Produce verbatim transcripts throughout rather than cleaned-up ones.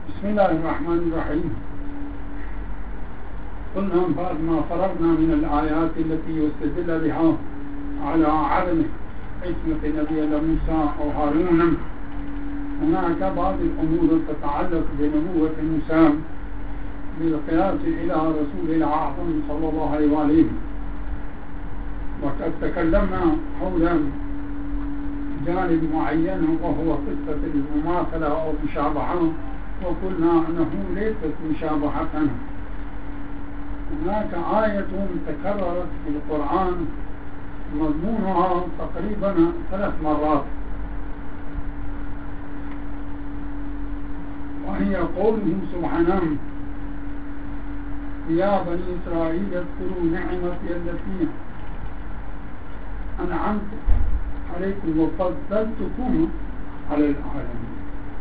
بسم الله الرحمن الرحيم. قلنا بعد ما فرغنا من الآيات التي يستدل بها على عدم عصمة نبي موسى أو هارون، هناك بعض الأمور تتعلق بنبوة موسى بالقياس إلى رسول الأعظم صلى الله عليه وسلم. وقد تكلمنا حول جانب معين وهو قصة المماثلة أو مشابهة، وقلنا أنه ليست مشابهة. هناك آية تكررت في القرآن مضمونها تقريبا ثلاث مرات، وهي قوله سبحانه: يا بني إسرائيل اذكروا نعمتي التي أنعمت عليكم وفضلتكم على العالمين.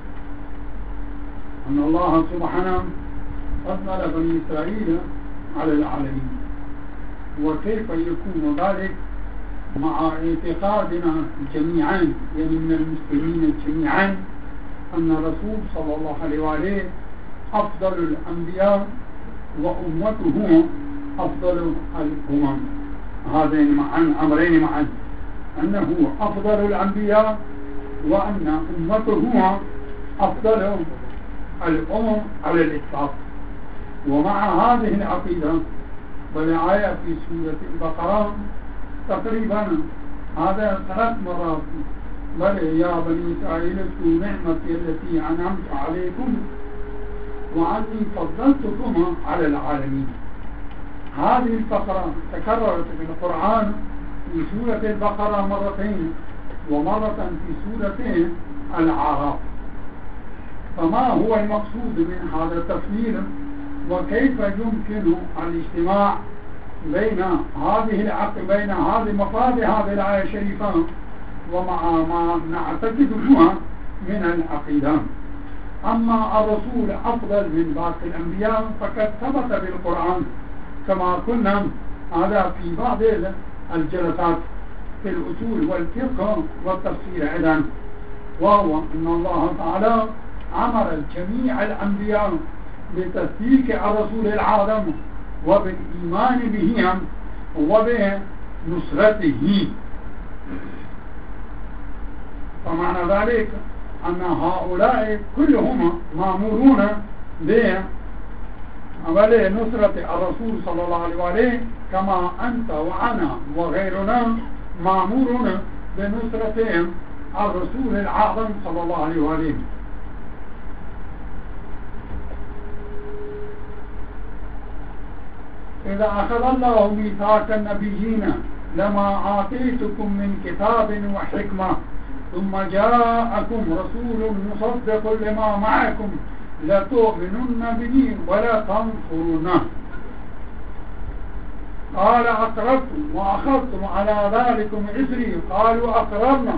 أن الله سبحانه فضل بني إسرائيل على العالمين. وكيف يكون ذلك مع اعتقادنا جميعا، يعني من المسلمين جميعا، أن الرسول صلى الله عليه وآله أفضل الأنبياء وأمته أفضل الأمم. هذين معا أمرين معا، أنه أفضل الأنبياء وأن أمته أفضل الأمم على الإطلاق. ومع هذه العقيدة والآية في سورة البقرة تقريبا هذا ثلاث مرات: بل يا بني إسرائيل اذكروا نعمتي التي أنعمت عليكم وأني فضلتكم على العالمين. هذه الفقرة تكررت في القرآن في سورة البقرة مرتين، ومرة في سورة الأعراف. فما هو المقصود من هذا التفصيل؟ وكيف يمكن الاجتماع بين هذه العقل بين هذه مفاد هذه الآية الشريفة ومع ما نعتقدها من العقيدة؟ أما الرسول أفضل من باقي الأنبياء فقد ثبت بالقرآن، كما قلنا هذا في بعض الجلسات في الأصول والفقه والتفسير أيضا، وهو أن الله تعالى أمر جميع الأنبياء بتصديق الرسول العظيم وبالإيمان بهم وبنصرته. فمعنى ذلك أن هؤلاء كلهم مأمورون بنصرة الرسول صلى الله عليه وسلم، كما أنت وأنا وغيرنا مأمورون بنصرة الرسول العظيم صلى الله عليه وسلم. إذا أخذ الله ميثاق النبيين لما آتيتكم من كتاب وحكمة ثم جاءكم رسول مصدق لما معكم لتؤمنن به ولا تنصرونه. قال أقررتم وأخذتم على ذلكم إثري قالوا أقررنا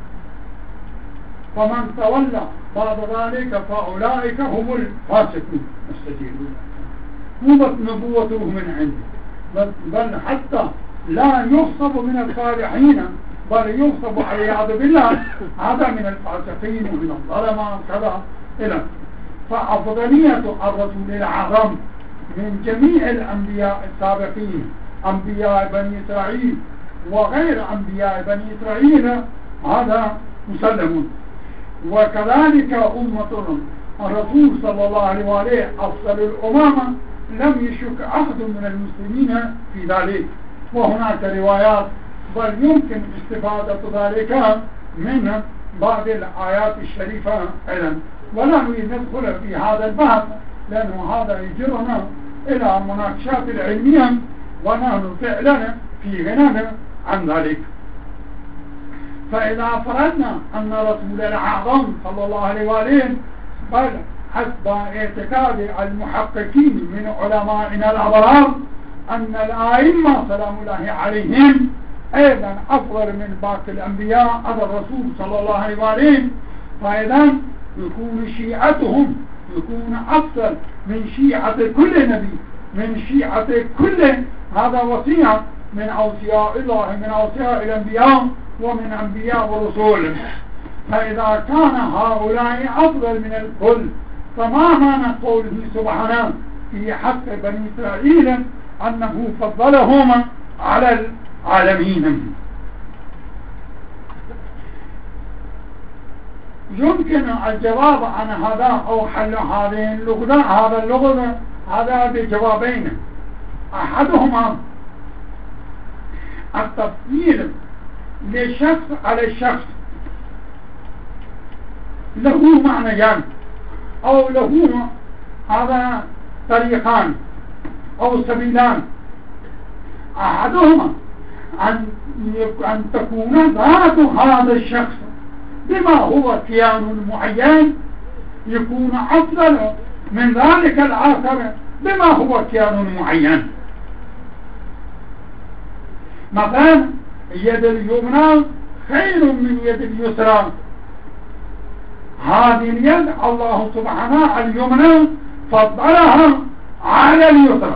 فمن تولى بعد ذلك فأولئك هم الفاسقون السجيرون. مو بس نبوته من عنده، بل حتى لا يغصب من الصالحين، بل يغصب والعياذ بالله هذا من الفاسقين ومن الظلمة كذا إلى. فأفضلية الرسول الأعظم من جميع الأنبياء السابقين، أنبياء بني إسرائيل وغير أنبياء بني إسرائيل، هذا مسلم. وكذلك أمة الرسول صلى الله عليه وآله أفضل الأمم، لم يشك أحد من المسلمين في ذلك. وهناك روايات بل يمكن استفادة ذلك من بعض الآيات الشريفة أيضا، ولا نريد ندخل في هذا البحث لأنه هذا يجرنا إلى مناقشات العلمية، ونحن فعلا في غنى عن ذلك. فإذا فرضنا أن رسول الأعظم صلى الله عليه وآله، بل حسب اعتقاد المحققين من علمائنا الأبرار أن الآئمة سلام الله عليهم أيضا أفضل من باقي الأنبياء هذا الرسول صلى الله عليه وآله، فإذا يكون شيعتهم يكون أفضل من شيعة كل نبي، من شيعة كل هذا وصية من أوصياء الله، من أوصياء الأنبياء ومن أنبياء ورسول. فإذا كان هؤلاء أفضل من الكل فما معنى قوله سبحانه في حق بني إسرائيل أنه فضلهم على العالمين؟ يمكن الجواب عن هذا أو حل هذه اللغة هذا اللغة هذا بجوابين. أحدهما التفضيل لشخص على الشخص له معنيان أو له هذا طريقان أو سبيلان. أحدهما أن أن تكون ذات هذا الشخص بما هو كيان معين يكون أفضل من ذلك الآخر بما هو كيان معين. مثلا يد اليمنى خير من يد اليسرى. هذه اليد الله سبحانه اليمنى فضلها على اليسرى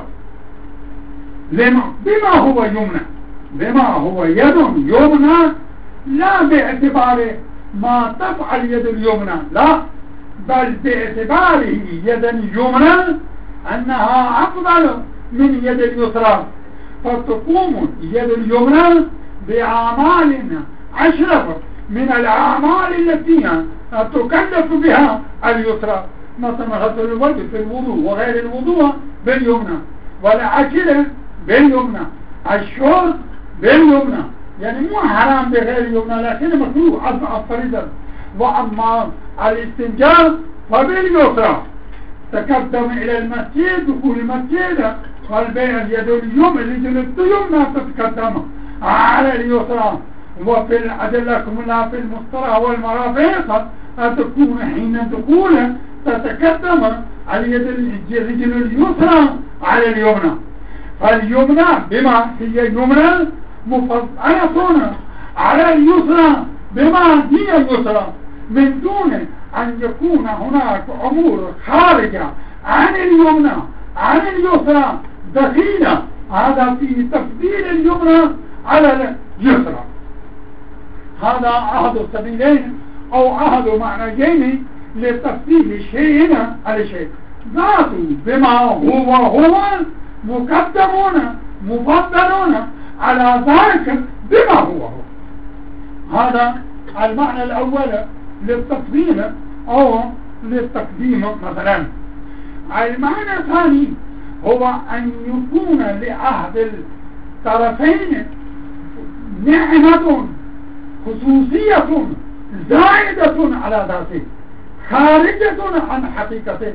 بما هو يمنى بما هو يد يمنى لا باعتبار ما تفعل يد اليمنى، لا، بل باعتباره يدا يمنى أنها أفضل من يد اليسرى، فتقوم يد اليمنى بأعمال أشرف من الأعمال التي تكلف بها اليسرى، مثلا غسل الوجه في الوضوء وغير الوضوء باليمنى، والأكل باليمنى، الشرب باليمنى، يعني مو حرام بغير يمنى لكن مكروه أضعف فريضة. وأما الاستنجاء فباليسرى. تقدم إلى المسجد دخول المسجد والبيع اليد اليمنى الرجل اليمنى تتقدم على اليسرى. وفي الأدلكم الله في المصطلح والمرافق تكون حين دخول تتقدم اليد الرجل اليسرى على اليمنى. فاليمنى بما هي يمنى مفضلة على اليسرى بما هي اليسرى من دون أن يكون هناك أمور خارجة عن اليمنى عن اليسرى دخيلة. هذا في تفضيل اليمنى على اليسرى. هذا أحد السبيلين أو أحد معنيين لتفضيل شيء على شيء. ذاته بما هو هو مقدمون مفضلون على ذلك بما هو هو. هذا المعنى الأول للتفضيل أو للتقديم مثلا. المعنى الثاني هو أن يكون لأحد الطرفين نعمة خصوصية زائدة على ذاته خارجة عن حقيقته،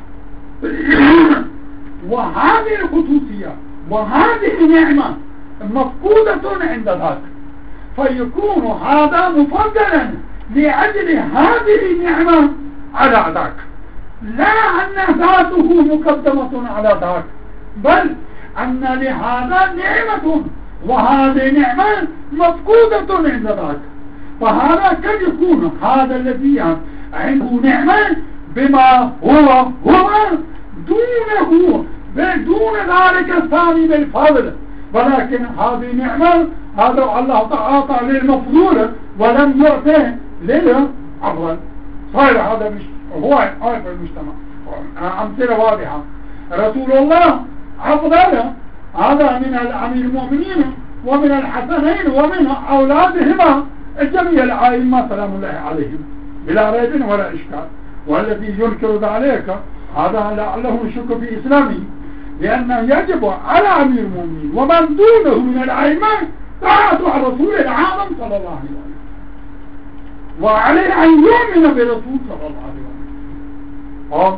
وهذه الخصوصية وهذه النعمة مفقودة عند ذاك، فيكون هذا مفضلا لأجل هذه النعمة على ذاك، لا أن ذاته مقدمة على ذاك، بل أن لهذا نعمة وهذه نعمة مفقودة عند ذاك. فهذا قد يكون هذا الذي عنده نعمة بما هو هو دونه بدون ذلك الثاني بالفضل، ولكن هذه نعمة هذا الله تعاطى للمفضول ولم يعطيه للأفضل. صار هذا مش هو عارف المجتمع. أمثلة واضحة. رسول الله أفضل هذا من الأمير المؤمنين ومن الحسنين ومن أولادهما الجميع العائمة سلام الله عليهم بلا ريب ولا إشكال. والذي ينكر ذلك هذا لعله يشك في إسلامه، لأنه يجب على أمير المؤمنين ومن دونه من الأئمة طاعة الرسول العظيم صلى الله عليه وسلم، وعليه أن يؤمن برسول صلى الله عليه وسلم،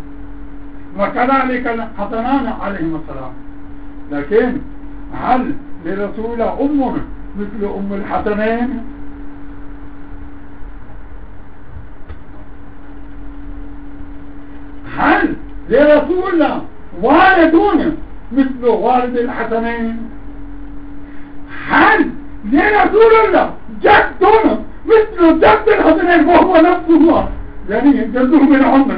وكذلك الحسنان عليهم السلام. لكن هل لرسول أم مثل أم الحسنين؟ هل لرسول الله والدون مثل والد الحسنين؟ هل لرسول الله جد مثل جد الحسنين وهو نفسه يعني جده من عمر؟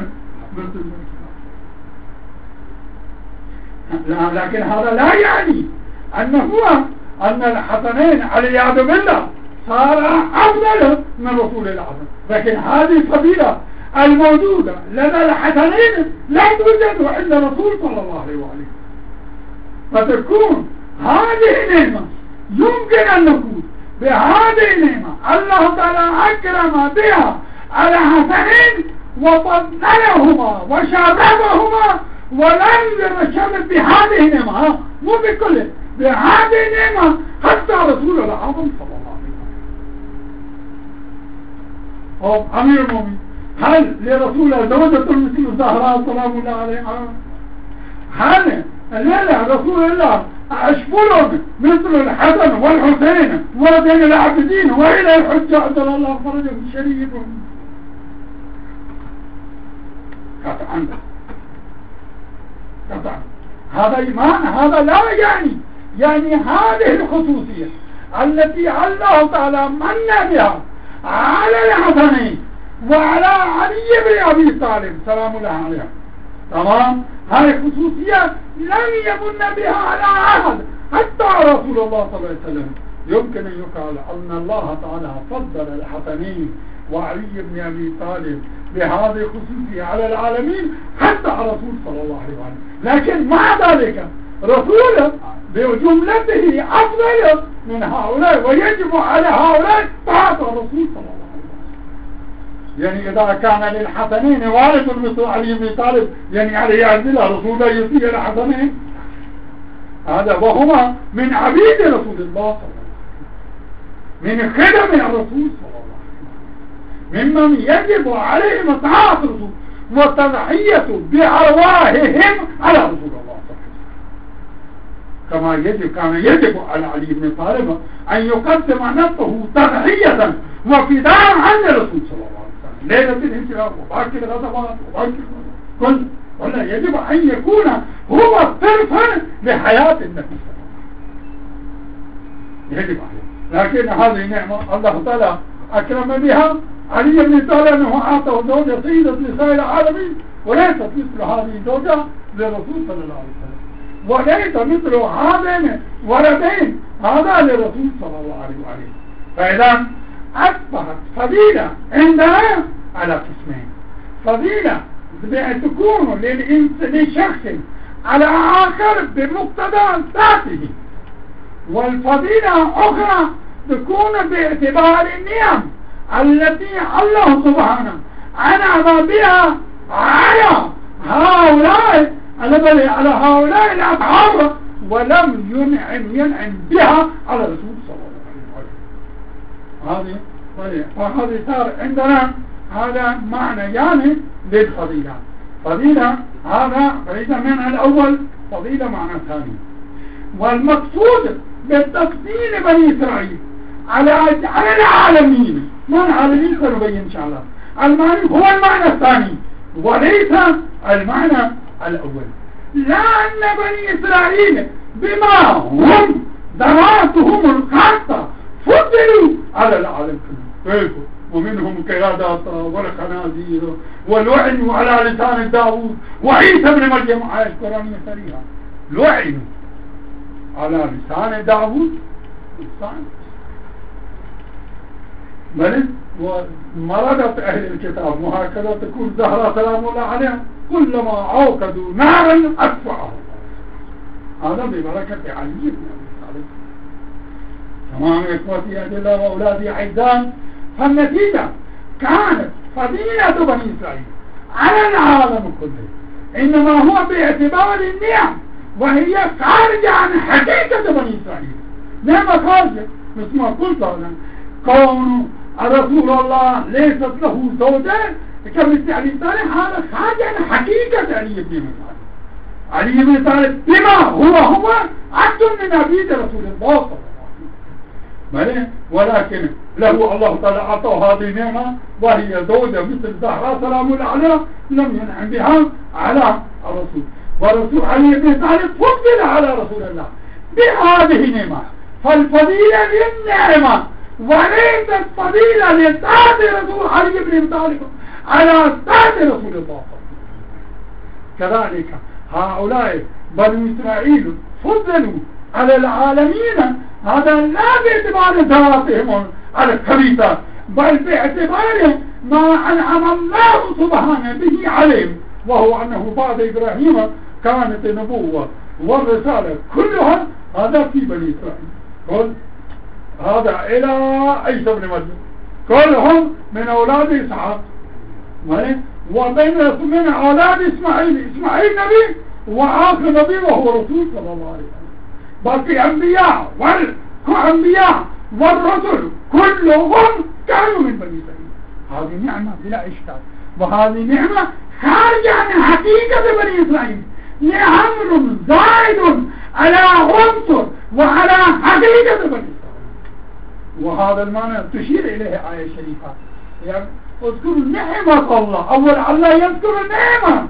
لا، لكن هذا لا يعني أنه أن الحسنين علياذ بالله صار أفضل من رسول الله، لكن هذه فضيلة الموجودة لدى الحسنين لا توجد عند الرسول صلى الله عليه وآله. فتكون هذه نعمة يمكن أن نقول بهذه النعمة الله تعالى أكرم بها على حسنين وفضلهما وشرفهما، ولم يشرف بهذه النعمة مو بكل بهذه النعمة حتى رسول العظيم صلى الله عليه وسلم. أمير المؤمنين، هل لرسول زوجة مثل الزهراء سلام الله عليها؟ هل الليلة رسول الله أشفلهم مثل الحسن والحسين وزين العابدين وإلى الحجة عبد الله فرجه الشريف؟ قطعا قطعا هذا إيمان، هذا لا يعني يعني هذه الخصوصية التي الله تعالى من بها على الحسنين وعلى علي بن أبي طالب سلام الله عليه، تمام؟ هذه خصوصية لم يمن بها على أحد حتى رسول الله صلى الله عليه وسلم. يمكن أن يقال أن الله تعالى فضل الحسنين وعلي بن أبي طالب بهذه الخصوصية على العالمين حتى الرسول صلى الله عليه وسلم، لكن مع ذلك رسوله بجملته أفضل من هؤلاء، ويجب على هؤلاء طاعة الرسول صلى الله عليه وسلم. يعني إذا كان للحسنين والد مثل علي بن طالب يعني عليه يعزله رسوله يطيع الحسنين، هذا وهما من عبيد رسول الله صلى الله عليه وسلم، من خدم الرسول صلى الله عليه وسلم، ممن يجب عليهم طاعة الرسول وتضحية بأرواحهم على رسول الله صلى الله عليه وسلم، كما يجب كان يجب على علي بن طالب أن يقدم نفسه تضحية وفداء عن الرسول صلى الله عليه وسلم ليلة الهجرة وباقي الغزوات وباقي كل ولا يجب أن يكون هو صرفا لحياة النبي صلى الله عليه وسلم، يجب عليه. لكن هذه نعمة الله تعالى أكرم بها علي بن طالب أنه أعطاه زوجة سيدة نساء العالمين، وليست مثل هذه الزوجة للرسول صلى الله عليه وسلم، وليس مثل هذين ولدين هذا للرسول صلى الله عليه وآله. فإذا أصبحت فضيلة عندنا على قسمين: فضيلة تكون للشخص على آخر بمقتضى ذاته، والفضيلة أخرى تكون باعتبار النعم التي الله سبحانه أنعم بها على هؤلاء على هؤلاء الأصحاب، ولم ينعم ينعم بها على الرسول صلى الله عليه وسلم. هذه فهذه صار عندنا هذا معنى يعني للفضيلة. فضيلة هذا فإذا معنى الأول، فضيلة معنى ثاني. والمقصود بالتفضيل بني إسرائيل على على العالمين، ما العالمين سنبين إن شاء الله. المعنى هو المعنى الثاني وليس المعنى الأول. لا أن بني إسرائيل بما هم ذراتهم الخاصة فضلوا على العالم كله، ومنهم قيادات والخنازير ولعنوا على لسان داود وعيسى بن مريم. آية قرآنية صريحة، لعنوا على لسان داود لسان بل ومردت أهل الكتاب، وهكذا تكون زهرة سلام الله عليها كلما عوقدوا نارا أطفأها. هذا ببركة علي بن أبي طالب. تمام إخوتي أجل وأولادي أعزاء، فالنتيجة كانت فضيلة بني إسرائيل على العالم كله إنما هو باعتبار النعم، وهي خارجة عن حقيقة بني إسرائيل. نعم خارجة مثل ما قلت أنا، كون رسول الله ليست له زوجة كمثل علي بن طالب، هذا خارج عن حقيقة علي بن طالب. علي بن طالب بما هو هو عبد من عبيد رسول الله صلى الله عليه وسلم، ولكن له الله تعالى أعطاه هذه النعمة وهي زوجة مثل زهراء سلام الله عليها لم ينعم بها على الرسول، ورسول علي بن طالب فضل على رسول الله بهذه النعمة. فالفضيلة للنعمة وليست فضيلة لسعد رسول علي بن طالب على سعد رسول الله. كذلك هؤلاء بني إسرائيل فضلوا على العالمين، هذا لا باعتبار ذواتهم على الخبيثة بل باعتباره ما أنعم الله سبحانه به عليهم، وهو أنه بعد إبراهيم كانت النبوة والرسالة كلها هذا في بني إسرائيل. قل هذا إلى عيسى بن مريم كلهم من أولاد إسحاق، وبين من أولاد إسماعيل. إسماعيل نبي وآخر نبي وهو رسول صلى الله عليه وسلم. باقي أنبياء والأنبياء والرسل كلهم كانوا من بني إسرائيل. هذه نعمة بلا إشكال، وهذه نعمة خارجة عن حقيقة بني إسرائيل، لأمر زائد على عنصر وعلى حقيقة بني إسرائيل. وهذا المعنى تشير إليه آية شريفة، يعني اذكروا نعمة الله. أول الله يذكر النعمة،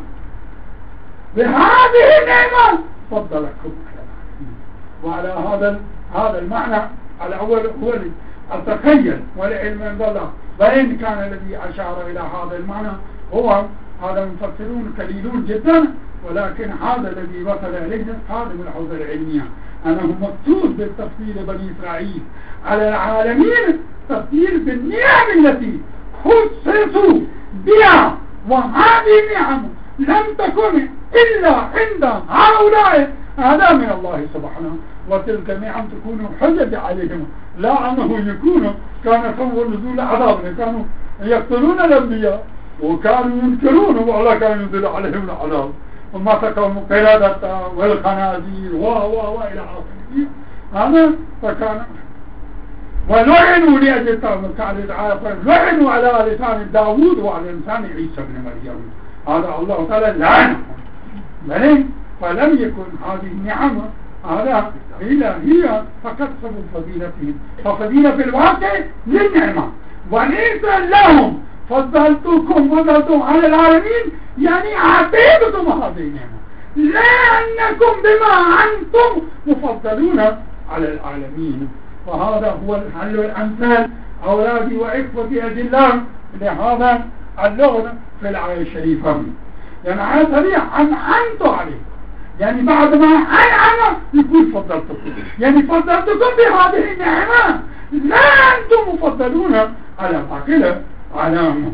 بهذه النعمة فضلكم وعلى هذا هذا المعنى الأول هو التخيل والعلم عند الله. وإن كان الذي أشار إلى هذا المعنى هو هذا المفسرون قليلون جدا، ولكن هذا الذي وصل إليه خادم الحوزة العلمية أنه مقصود بالتفصيل بني إسرائيل على العالمين تفصيل بالنعم التي خصصوا بها، وهذه النعم لم تكن إلا عند هؤلاء هذا من الله سبحانه، وتلك النعم تكون حجة عليهم، لا أنه يكون كان سوى نزول عذاب، كانوا يقتلون الأنبياء وكانوا ينكرون ولا كان ينزل عليهم العذاب، وما سكوا قلادة والخنازير و و و إلى آخره. هذا فكان ولعنوا لأجل لعنوا على لسان داود وعلى لسان عيسى بن مريم. هذا الله تعالى لعنهم، بل فلم يكن هذه النعمة هذا إلا هي فقط سبب فضيلتهم، ففضيلة في الواقع للنعمة وليس لهم. فضلتكم فضلتم على العالمين يعني عبيدكم هذه النعمة، لأنكم بما أنتم مفضلون على العالمين. وهذا هو الحل الأمثال أولادي وإخوتي أجلاء لهذا اللغة في الآية الشريفة. يعني آية سريعة أنعمت عليه، يعني بعد ما أنعم يقول فضلتكم، يعني فضلتكم بهذه النعمة، لا أنتم مفضلون على باقي علامة.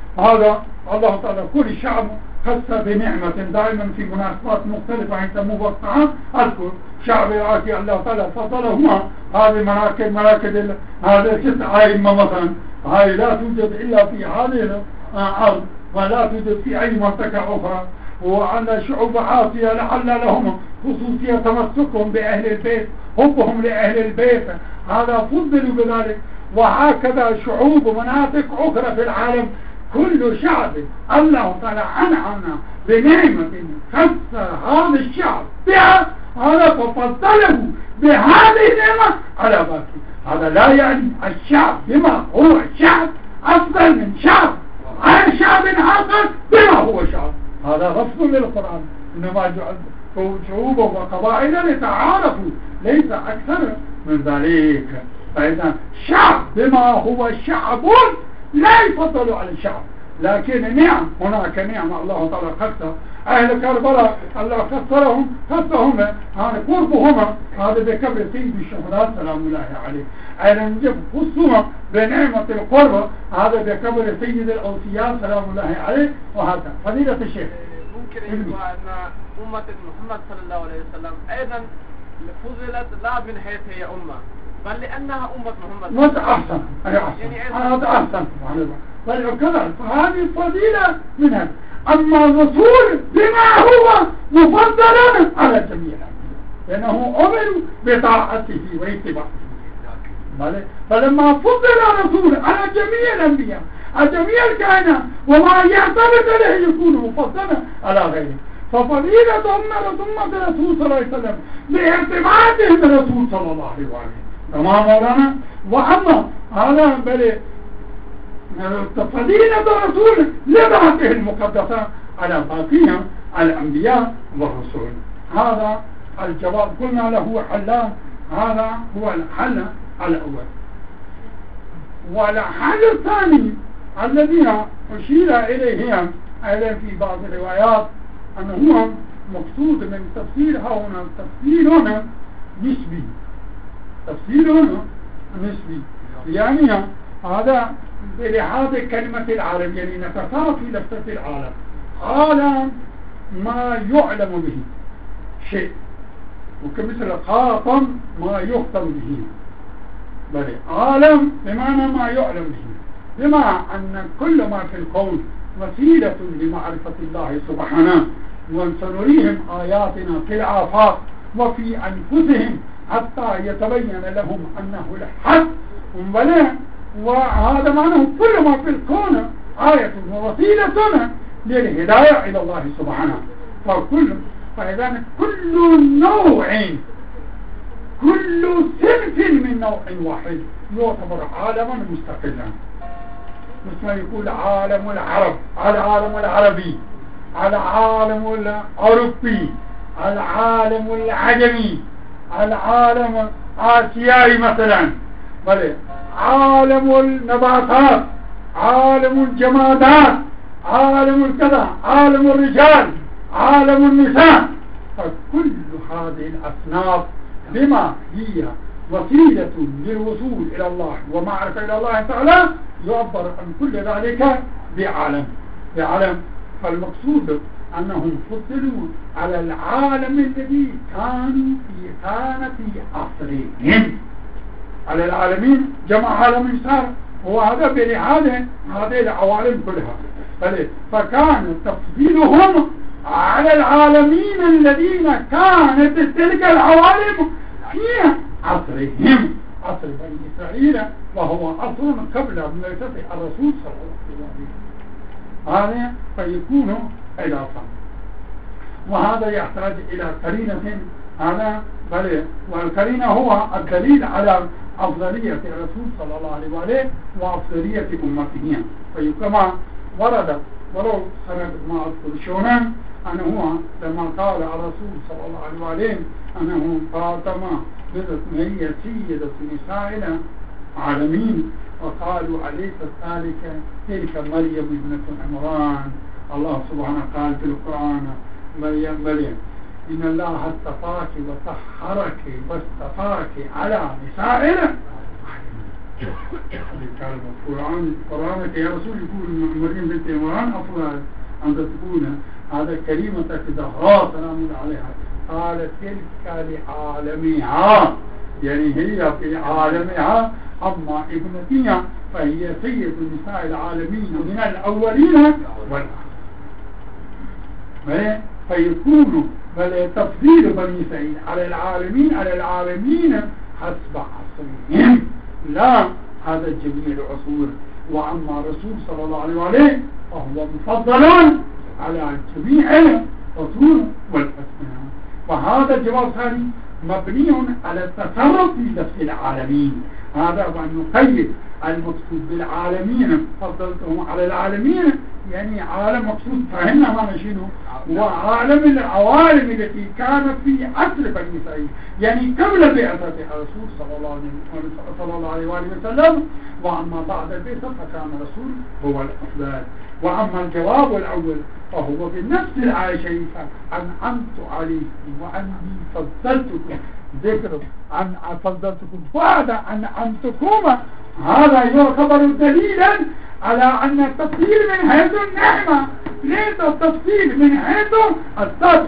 هذا الله تعالى كل شعب خص بنعمة دائما في مناسبات مختلفة عند موقعات. أذكر شعب العراقي الله تعالى فضلهما هذه مراكز مراكز هذا تسع أئمة مثلا، هاي لا توجد إلا في هذه الأرض ولا توجد في أي منطقة أخرى. وعلى شعوب عاصية لعل لهم خصوصية تمسكهم بأهل البيت، حبهم لأهل البيت، هذا فضلوا بذلك. وهكذا شعوب ومناطق أخرى في العالم كل شعب الله تعالى أنعمنا بنعمة خص هذا الشعب بها، هذا ففضله بهذه النعمة على باقي. هذا لا يعني الشعب بما هو شعب أفضل من شعب عن شعب آخر بما هو شعب، هذا رفض للقرآن. إنما جعل شعوبا وقبائل لتعارفوا ليس أكثر من ذلك. فإذا شعب بما هو شعب لا يفضل على الشعب، لكن نعم هناك نعم الله تعالى خص أهل كربلاء، الله خصهم خصهم هذا قربهم هذا بكبر سيد الشهداء سلام الله عليه. أيضا نجيب خصوصا بنعمة القرب هذا بكبر سيد الأوصياء سلام الله عليه. وهذا فضيلة الشيخ ممكن أن أمة محمد صلى الله عليه وسلم أيضا فضلت لا من حيث هي أمة، بل لأنها أمة محمد. ماذا أحسن؟ أي أحسن، هذا أحسن بل كذا، فهذه الفضيلة منها. أما الرسول بما هو مفضل على جميع لأنه أمر بطاعته واتباعه، فلما فضل الرسول على جميع الأنبياء على جميع الكائنات وما يعتمد عليه يكون مفضلا على غيره. ففضيلة أمة الرسول صلى الله عليه وسلم باعتمادهم الرسول صلى الله عليه وسلم تمام مولانا. وأما هذا بل فضيلة الرسول لذاته المقدسة على باقيها الأنبياء والرسول. هذا الجواب قلنا له حلان، هذا هو الحل الأول. والحل الثاني الذي أشير إليه أيضا في بعض الروايات أنه هو مقصود من تفسير هنا، تفسير هنا نسبي، تفسير هنا نسبي، يعني هذا بلهذه كلمة العالم، يعني نتصرف في لفتة العالم. عالم ما يعلم به شيء، وكمثل خاطم ما يخطم به. بل عالم بمعنى ما يعلم به، بما أن كل ما في الكون وسيلة لمعرفة الله سبحانه، وسنريهم آياتنا في الآفاق وفي أنفسهم حتى يتبين لهم أنه الحق. بل وهذا معناه كل ما في الكون آية ووسيلة للهداية إلى الله سبحانه. فكل فإذا كل نوع كل صنف من نوع واحد يعتبر عالما مستقلا. مثل ما يقول عالم العرب، العالم العربي، العالم الأوروبي، العالم العجمي، العالم الآسيائي مثلا، بل عالم النباتات، عالم الجمادات، عالم الكذا، عالم الرجال، عالم النساء. فكل هذه الأصناف بما هي وسيلة للوصول إلى الله ومعرفة إلى الله تعالى يعبر عن كل ذلك بعالم بعالم. فالمقصود أنهم فضلوا على العالم الذي كانوا في كان في عصرهم، على العالمين جمع عالم صار، وهذا بلهذا هذه العوالم كلها. فكان تفضيلهم على العالمين الذين كانت تلك العوالم في عصرهم، عصر بني إسرائيل، وهو عصر قبل بعثة الرسول صلى الله عليه وسلم. هذا فيكون إضافة، وهذا يحتاج إلى قرينة. هذا بل والقرينة هو الدليل على أفضلية الرسول صلى الله عليه وآله وأفضلية أمته. فكما ورد ولو سند ما أذكر شونا أنه هو لما قال الرسول صلى الله عليه وآله أنه فاطمة هي سيدة نساء العالمين، وقالوا عليك ذلك تلك مريم ابنة عمران. الله سبحانه قال في القرآن مريم مريم إن الله اصطفاك وطهرك واصطفاك على نساء العالمين. القرآن القرآن يا رسول يقول مريم بنت عمران أفضل أن تكون هذا كلمة زهراء سلام الله عليها. قال تلك لعالمها، يعني هي في عالمها، أما ابنتها فهي سيد نساء العالمين من الأولين والآخرين. فيكون بل تفضيل بني إسرائيل على العالمين على العالمين حسب عصرهم، لا هذا جميع العصور. وأما الرسول صلى الله عليه وآله فهو مفضل على جميع العصور والأزمنة. وهذا الجواب ثاني مبني على التصرف في نفس العالمين. هذا وأن نقيد المقصود بالعالمين فضلتهم على العالمين، يعني عالم مقصود فهمنا ما نشينه، وعالم العوالم التي كانت في عصر بني إسرائيل، يعني قبل بعثة الرسول صلى الله عليه وآله وسلم. وأما بعد البعثة فكان الرسول هو الأفضل. وأما الجواب الأول فهو بنفس الآية الشريفة أنعمت عليكم وأني فضلتكم، ذكر عن فضلتكم بعد أنعمتكم. هذا يعتبر دليلا على أن التفصيل من حيث النعمة ليس التفصيل من حيث الصدر.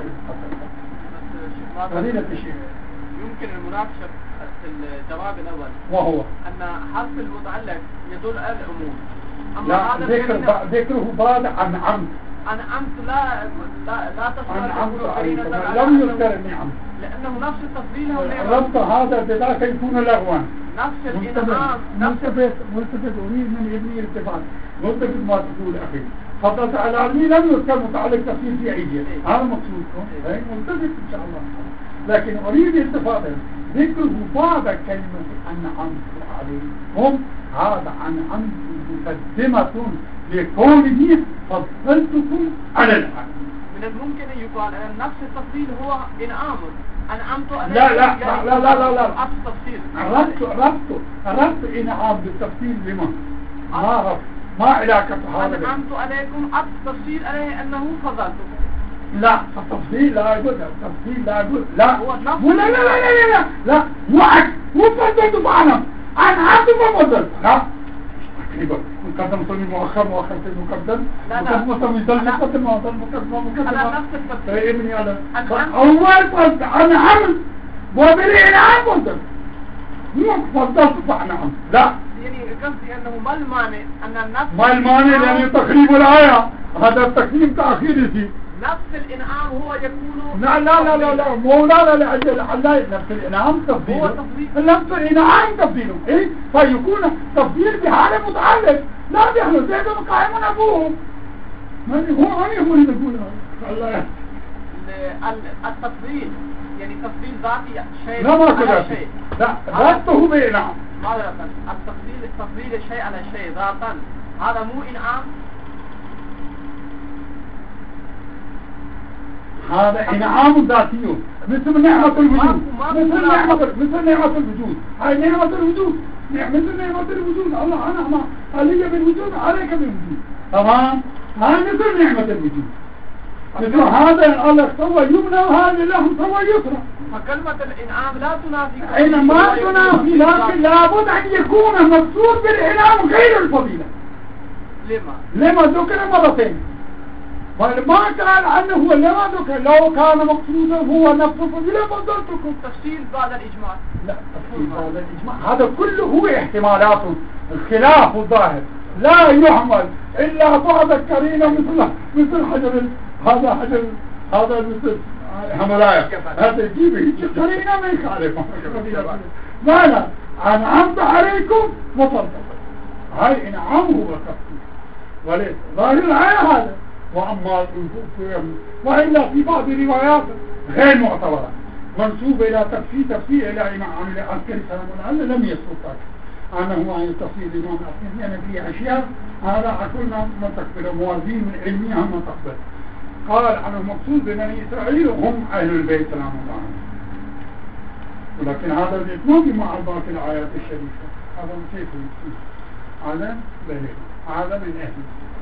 فضيلة الشيخ يمكن المناقشة في الجواب الأول، وهو أن حرف المتعلق يدل على العموم. لا ذكر ذكره بعد أنعمت أنعمت لا لا لا تصل أنعمت عليكم لم يذكر النعم، لأنه نفس التفضيل هو نعمة. ربط هذا بذاك يكون لغوا. نفس الإنعام ملتفت ملتفت أريد من ابني التفات ملتفت ما تقول أخي. فضلت على علمي لم يذكر متعلق تفصيل في أي جهة. هذا مقصودكم ملتفت إن شاء الله. لكن أريد التفاتا ذكره بعد كلمة أنعمت عليكم. هذا أنعمت مقدمة لكونه فضلتكم على العالمين. من الممكن أن يقال أن نفس التفضيل هو إنعام أنعمت عليكم. لا لا لا لا لا لا لا نفس التفصيل. ربط ربط ربط إنعام بالتفصيل لما ما ربط ما علاقة هذا. أنعمت عليكم التفصيل عليه أنه فضلتكم. لا التفصيل لا يقول التفصيل لا يقول لا هو لا لا لا لا لا لا مو مو فضلت معنا أنعمت فضلت لا تقريبا مقدم صلي مؤخر مؤخر في مقدم لا لا مقدم يضل مقدم ويضل مقدم مقدم على نفس الترتيب. فاهمني على أنعم. أول فضل أنعم وبالإنعام فضل مو فضلت فأنعم لا يعني قصدي أنه ما المانع أن نفس ما المانع لأن تقريب الآية هذا التقديم تأخير فيه نفس الإنعام هو يكون لا لا لا لا لا مو لا لا لا لا نفس الإنعام تفضيله هو تفضيل. نفس الإنعام تفضيله إيه فيكون تفضيل بحالة متعلق لا بيحلو زيد قائم أبوه ما هو أنا هو اللي نقول الله التفضيل يعني تفضيل ذاتي شيء لا ما على كذا شيء. لا ذاته بإنعام ماذا التفضيل التفضيل الشيء على شيء ذاتا هذا مو إنعام. هذا إنعام ذاتي مثل نعمة الوجود مثل نعمة مثل نعمة الوجود هاي نعمة الوجود مثل نعمة الوجود الله أنعم علي بالوجود عليك بالوجود تمام هاي مثل نعمة الوجود مثل هذا الله سوى يمنى وهذا له سوى يسرى فكلمة الإنعام لا تنافي أين ما تنافي لكن لابد أن يكون مقصود بالإنعام غير الفضيلة. لما؟ لما ذكر مرتين ما قال عنه هو لما ذكر لو كان مقصودا هو نفس الفضيلة فضلتكم. تفصيل بعد الإجماع. لا تفصيل بعد الإجماع هذا كله هو احتمالات الخلاف الظاهر لا يحمل إلا بعض الكريمة مثل مثل حجر هذا حجر هذا مثل حملايا هذا يجيبه كريمة ما يخالف لا لا أنعمت عليكم وفضل هاي إنعام هو تفصيل وليس ظاهر الآية هذا وأما وإلا في بعض الروايات غير معتبرة منسوبة إلى تفسير تفسير إلى إمام عامل عسكري سلام الله لم يسقط أنه عن تفسير الإمام العسكري يعني في أشياء هذا كلنا ما تقبل موازين علمية ما تقبل قال عنه مقصود بني إسرائيل هم أهل البيت سلام الله ولكن هذا الإتمام مع باقي الآيات الشريفة هذا كيف يكون هذا بله هذا من أهل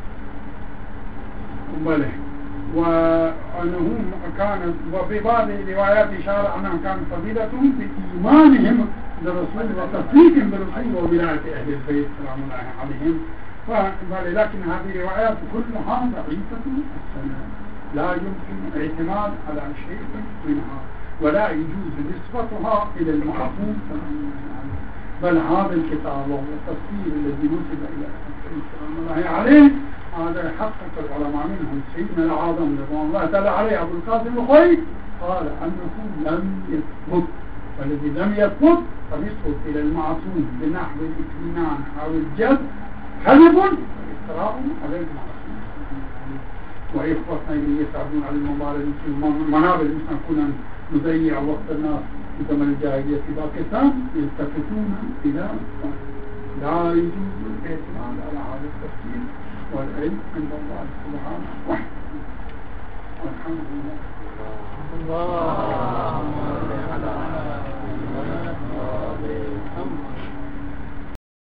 بله وأنهم كانت وفي بعض الروايات إشارة أنهم كانت فضيلتهم بإيمانهم بالرسول وتصديقهم بالرسول وولاية أهل البيت سلام الله عليهم ولكن هذه الروايات كلها ضعيفة السند لا يمكن الاعتماد على شيء منها ولا يجوز نسبتها إلى المعصوم سلام الله عليه بل هذا الكتاب وهو التفسير الذي نسب إلى سلام الله عليه هذا يحقق العلماء منهم سيدنا العظم رضوان الله تعالى عليه أبو القاسم الخوي قال أنه لم يثبت والذي لم يثبت فنسبت إلى المعصوم بنحو الاطمئنان أو الجد حلف وافتراء على المعصوم وإخوتنا اللي يساعدون على المبارزة في المنابر مثل كنا نضيع وقت الناس في زمن الجاهلية في باكستان يلتفتون إلى لا يجوز الاعتماد على هذا التفسير والعلم عند الله سبحانه وتعالى والحمد لله.